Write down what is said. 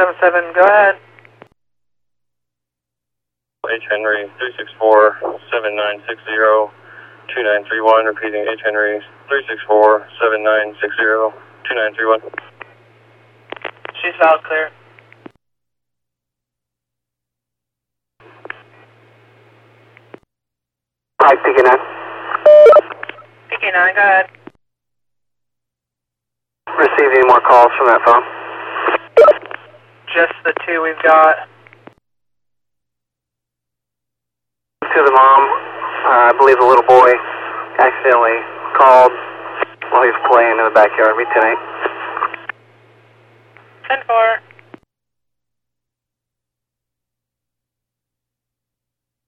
477, go ahead. H. Henry 364-7960-2931, repeating H. Henry 364-7960-2931. She's valid clear. Hi, PK9. PK9, go ahead. Received any more calls from that phone? Just the two we've got. To the mom, I believe the little boy accidentally called while he was playing in the backyard. Read 10-8. 10-4.